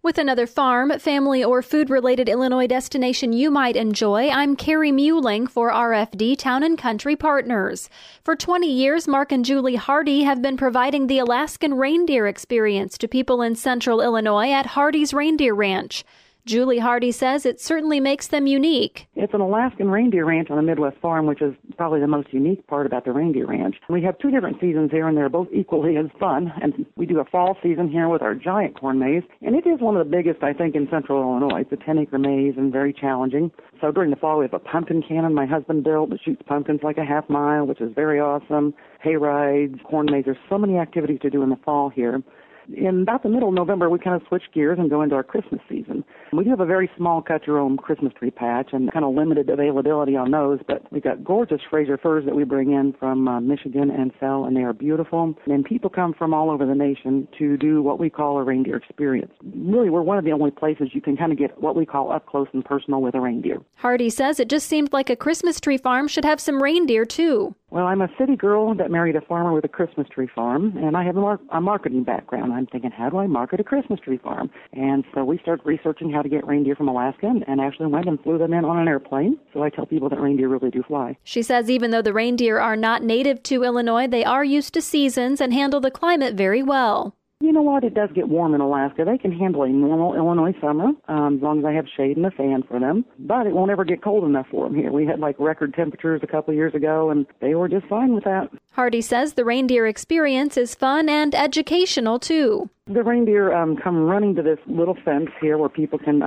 With another farm, family, or food-related Illinois destination you might enjoy, I'm Carrie Muehling for RFD Town & Country Partners. For 20 years, Mark and Julie Hardy have been providing the Alaskan reindeer experience to people in central Illinois at Hardy's Reindeer Ranch. Julie Hardy says it certainly makes them unique. It's an Alaskan reindeer ranch on a Midwest farm, which is probably the most unique part about the reindeer ranch. We have two different seasons here, and they're both equally as fun. And we do a fall season here with our giant corn maze, and it is one of the biggest, I think, in central Illinois. It's a 10-acre maze and very challenging. So during the fall, we have a pumpkin cannon my husband built that shoots pumpkins like a half mile, which is very awesome. Hay rides, corn maze. There's so many activities to do in the fall here. In about the middle of November, we kind of switch gears and go into our Christmas season. We do have a very small cut-your-own Christmas tree patch and kind of limited availability on those, but we've got gorgeous Fraser firs that we bring in from Michigan and sell, and they are beautiful. And people come from all over the nation to do what we call a reindeer experience. Really, we're one of the only places you can kind of get what we call up close and personal with a reindeer. Hardy says it just seemed like a Christmas tree farm should have some reindeer, too. Well, I'm a city girl that married a farmer with a Christmas tree farm, and I have a marketing background. I'm thinking, how do I market a Christmas tree farm? And so we started researching how to get reindeer from Alaska and actually went and flew them in on an airplane. So I tell people that reindeer really do fly. She says even though the reindeer are not native to Illinois, they are used to seasons and handle the climate very well. You know what? It does get warm in Alaska. They can handle a normal Illinois summer as long as I have shade and a fan for them. But it won't ever get cold enough for them here. We had record temperatures a couple of years ago, and they were just fine with that. Hardy says the reindeer experience is fun and educational, too. The reindeer come running to this little fence here where people can,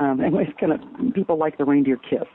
people like the reindeer kiss.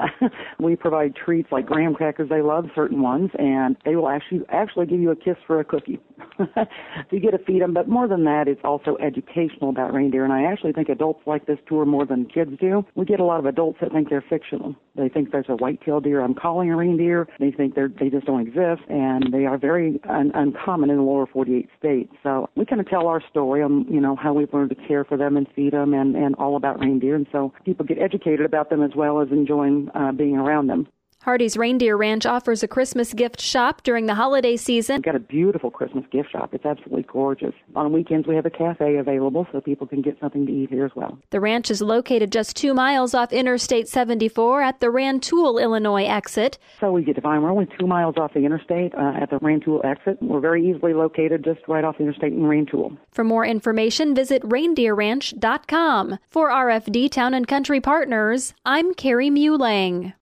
We provide treats like graham crackers. They love certain ones, and they will actually give you a kiss for a cookie. So you get to feed them. But more than that, it's also educational about reindeer, and I actually think adults like this tour more than kids do. We get a lot of adults that think they're fictional. They think there's a white-tailed deer I'm calling a reindeer. They think they just don't exist, and they are very uncommon in the lower 48 states. So we kind of tell our story on, how we've learned to care for them and feed them and all about reindeer. And so people get educated about them as well as enjoying being around them. Hardy's Reindeer Ranch offers a Christmas gift shop during the holiday season. We've got a beautiful Christmas gift shop. It's absolutely gorgeous. On weekends, we have a cafe available so people can get something to eat here as well. The ranch is located just 2 miles off Interstate 74 at the Rantoul, Illinois exit. So we get to find we're only 2 miles off the interstate at the Rantoul exit. We're very easily located just right off the interstate in Rantoul. For more information, visit reindeerranch.com. For RFD Town & Country Partners, I'm Carrie Muehling.